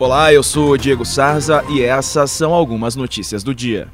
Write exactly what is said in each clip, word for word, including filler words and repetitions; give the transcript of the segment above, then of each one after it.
Olá, eu sou o Diego Sarza e essas são algumas notícias do dia.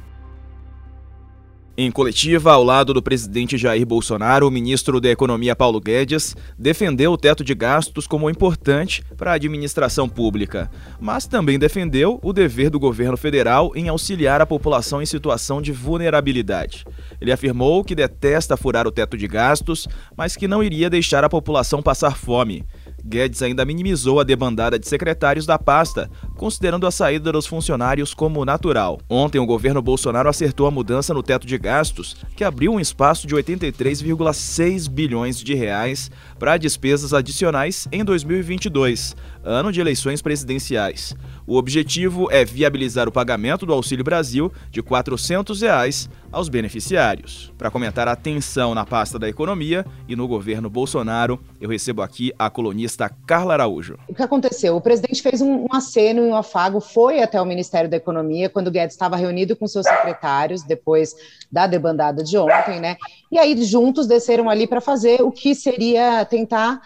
Em coletiva, ao lado do presidente Jair Bolsonaro, o ministro da Economia Paulo Guedes defendeu o teto de gastos como importante para a administração pública, mas também defendeu o dever do governo federal em auxiliar a população em situação de vulnerabilidade. Ele afirmou que detesta furar o teto de gastos, mas que não iria deixar a população passar fome. Guedes ainda minimizou a debandada de secretários da pasta, considerando a saída dos funcionários como natural. Ontem, o governo Bolsonaro acertou a mudança no teto de gastos, que abriu um espaço de oitenta e três vírgula seis bilhões de reais para despesas adicionais em dois mil e vinte e dois, ano de eleições presidenciais. O objetivo é viabilizar o pagamento do Auxílio Brasil de quatrocentos reais aos beneficiários. Para comentar a tensão na pasta da economia e no governo Bolsonaro, eu recebo aqui a colunista Carla Araújo. O que aconteceu? O presidente fez um, um aceno e um afago, foi até o Ministério da Economia, quando o Guedes estava reunido com seus secretários, depois da debandada de ontem, né? E aí juntos desceram ali para fazer o que seria tentar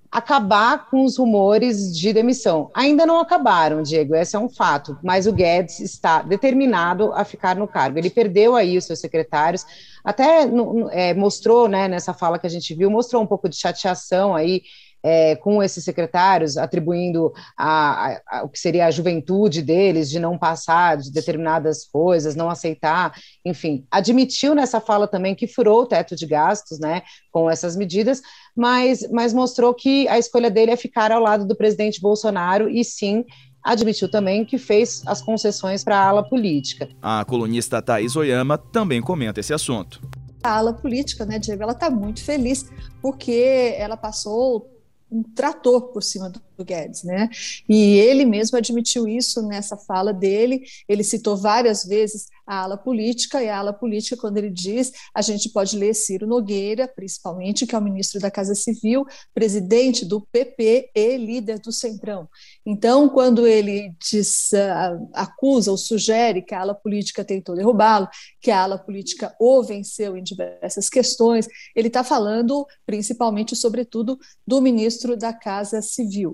acabar com os rumores de demissão. Ainda não acabaram, Diego, esse é um fato, mas o Guedes está determinado a ficar no cargo. Ele perdeu aí os seus secretários, até no, é, mostrou, né, nessa fala que a gente viu, mostrou um pouco de chateação aí É, com esses secretários, atribuindo a, a, a, o que seria a juventude deles, de não passar de determinadas coisas, não aceitar, enfim, admitiu nessa fala também que furou o teto de gastos, né, com essas medidas, mas, mas mostrou que a escolha dele é ficar ao lado do presidente Bolsonaro e sim, admitiu também que fez as concessões para a ala política. A colunista Thaís Oyama também comenta esse assunto. A ala política, né, Diego, ela está muito feliz porque ela passou um trator por cima do Guedes, né? E ele mesmo admitiu isso nessa fala dele. Ele citou várias vezes a ala política, e a ala política, quando ele diz, a gente pode ler Ciro Nogueira, principalmente, que é o ministro da Casa Civil, presidente do P P e líder do Centrão. Então, quando ele diz, uh, acusa ou sugere que a ala política tentou derrubá-lo, que a ala política o venceu em diversas questões, ele está falando, principalmente, sobretudo, do ministro da Casa Civil,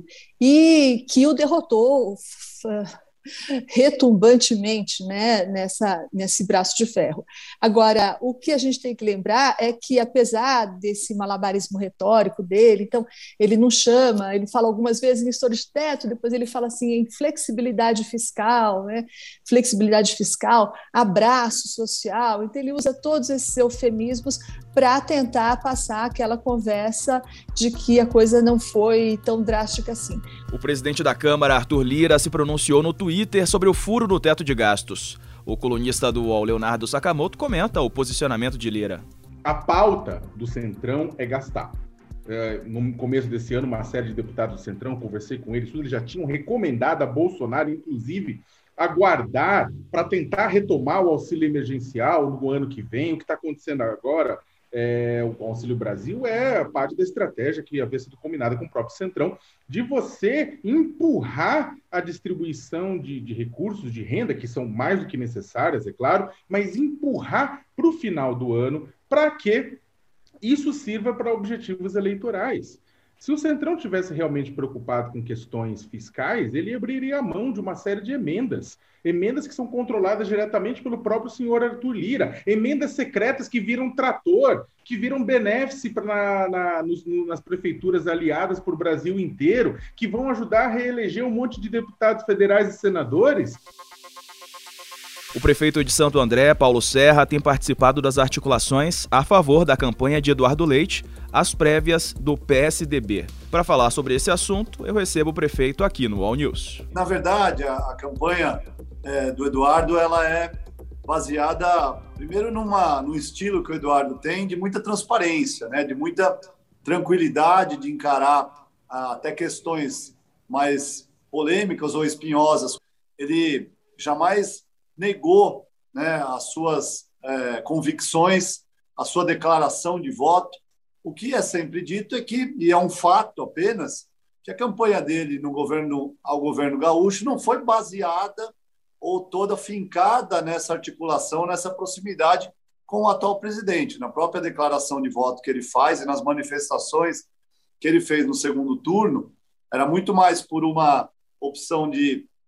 e que o derrotou uh, retumbantemente, né, nessa, nesse braço de ferro. Agora, o que a gente tem que lembrar é que, apesar desse malabarismo retórico dele, então, ele não chama, ele fala algumas vezes em estouro de teto, depois ele fala assim em flexibilidade fiscal, né, flexibilidade fiscal, abraço social, então ele usa todos esses eufemismos para tentar passar aquela conversa de que a coisa não foi tão drástica assim. O presidente da Câmara, Arthur Lira, se pronunciou no Twitter sobre o furo no teto de gastos. O colunista do U O L, Leonardo Sakamoto, comenta o posicionamento de Lira. A pauta do Centrão é gastar. É, no começo desse ano, uma série de deputados do Centrão, conversei com eles, eles já tinham recomendado a Bolsonaro, inclusive, aguardar para tentar retomar o auxílio emergencial no ano que vem. O que está acontecendo agora, é, o Auxílio Brasil é parte da estratégia que havia sido combinada com o próprio Centrão, de você empurrar a distribuição de, de recursos, de renda, que são mais do que necessárias, é claro, mas empurrar para o final do ano para que isso sirva para objetivos eleitorais. Se o Centrão tivesse realmente preocupado com questões fiscais, ele abriria a mão de uma série de emendas. Emendas que são controladas diretamente pelo próprio senhor Arthur Lira. Emendas secretas que viram trator, que viram benéfice pra, na, na, nos, nas prefeituras aliadas por Brasil inteiro, que vão ajudar a reeleger um monte de deputados federais e senadores. O prefeito de Santo André, Paulo Serra, tem participado das articulações a favor da campanha de Eduardo Leite, às prévias do P S D B. Para falar sobre esse assunto, eu recebo o prefeito aqui no All News. Na verdade, a, a campanha é, do Eduardo ela é baseada, primeiro, numa, num estilo que o Eduardo tem de muita transparência, né, de muita tranquilidade de encarar ah, até questões mais polêmicas ou espinhosas. Ele jamais negou, né, as suas é, convicções, a sua declaração de voto. O que é sempre dito é que, e é um fato apenas, que a campanha dele no governo, ao governo gaúcho não foi baseada ou toda fincada nessa articulação, nessa proximidade com o atual presidente. Na própria declaração de voto que ele faz e nas manifestações que ele fez no segundo turno, era muito mais por uma opção de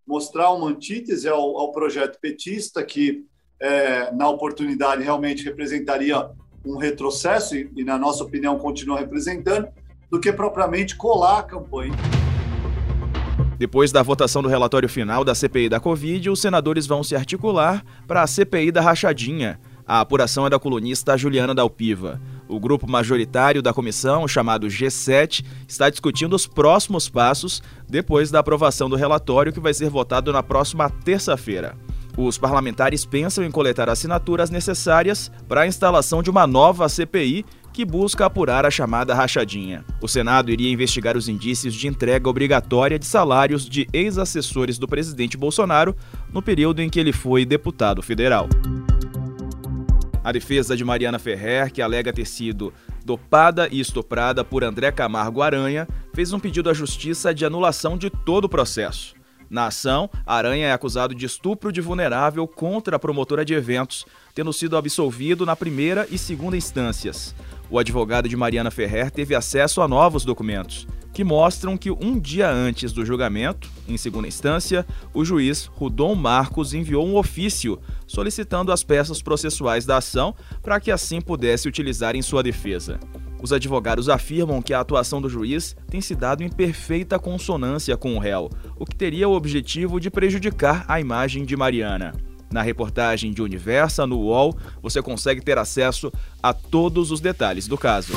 mostrar uma antítese ao, ao projeto petista, que, é, na oportunidade, realmente representaria um retrocesso, e, e, na nossa opinião, continua representando, do que propriamente colar a campanha. Depois da votação do relatório final da C P I da Covid, os senadores vão se articular para a C P I da rachadinha. A apuração é da colunista Juliana Dalpiva. O grupo majoritário da comissão, chamado G sete, está discutindo os próximos passos depois da aprovação do relatório, que vai ser votado na próxima terça-feira. Os parlamentares pensam em coletar assinaturas necessárias para a instalação de uma nova C P I que busca apurar a chamada rachadinha. O Senado iria investigar os indícios de entrega obrigatória de salários de ex-assessores do presidente Bolsonaro no período em que ele foi deputado federal. A defesa de Mariana Ferrer, que alega ter sido dopada e estuprada por André Camargo Aranha, fez um pedido à justiça de anulação de todo o processo. Na ação, Aranha é acusado de estupro de vulnerável contra a promotora de eventos, tendo sido absolvido na primeira e segunda instâncias. O advogado de Mariana Ferrer teve acesso a novos documentos, que mostram que um dia antes do julgamento, em segunda instância, o juiz Rudon Marcos enviou um ofício solicitando as peças processuais da ação para que assim pudesse utilizar em sua defesa. Os advogados afirmam que a atuação do juiz tem se dado em perfeita consonância com o réu, o que teria o objetivo de prejudicar a imagem de Mariana. Na reportagem de Universa, no U O L, você consegue ter acesso a todos os detalhes do caso.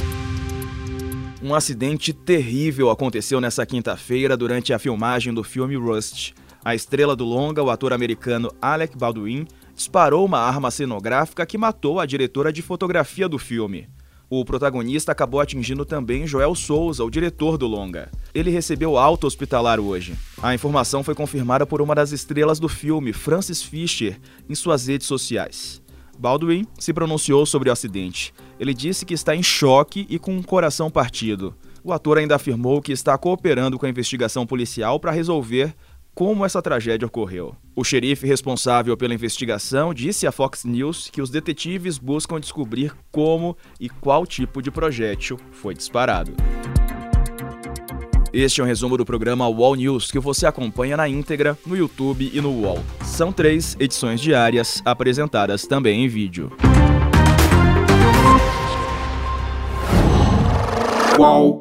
Um acidente terrível aconteceu nesta quinta-feira durante a filmagem do filme Rust. A estrela do longa, o ator americano Alec Baldwin, disparou uma arma cenográfica que matou a diretora de fotografia do filme. O protagonista acabou atingindo também Joel Souza, o diretor do longa. Ele recebeu alta hospitalar hoje. A informação foi confirmada por uma das estrelas do filme, Frances Fisher, em suas redes sociais. Baldwin se pronunciou sobre o acidente. Ele disse que está em choque e com o coração partido. O ator ainda afirmou que está cooperando com a investigação policial para resolver como essa tragédia ocorreu. O xerife responsável pela investigação disse à Fox News que os detetives buscam descobrir como e qual tipo de projétil foi disparado. Este é um resumo do programa U O L News, que você acompanha na íntegra no YouTube e no U O L. São três edições diárias, apresentadas também em vídeo. U O L